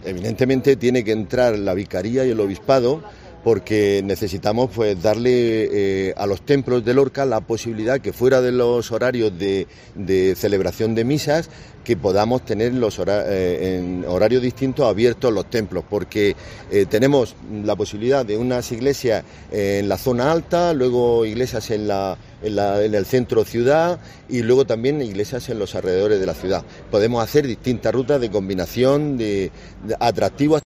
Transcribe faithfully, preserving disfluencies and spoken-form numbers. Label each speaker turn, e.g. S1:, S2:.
S1: Evidentemente tiene que entrar la vicaría y el obispado, porque necesitamos pues darle eh, a los templos de Lorca la posibilidad que fuera de los horarios de, de celebración de misas, que podamos tener los hora, eh, en horarios distintos abiertos los templos, porque eh, tenemos la posibilidad de unas iglesias en la zona alta, luego iglesias en, la, en, la, en el centro ciudad y luego también iglesias en los alrededores de la ciudad. Podemos hacer distintas rutas de combinación de, de atractivos.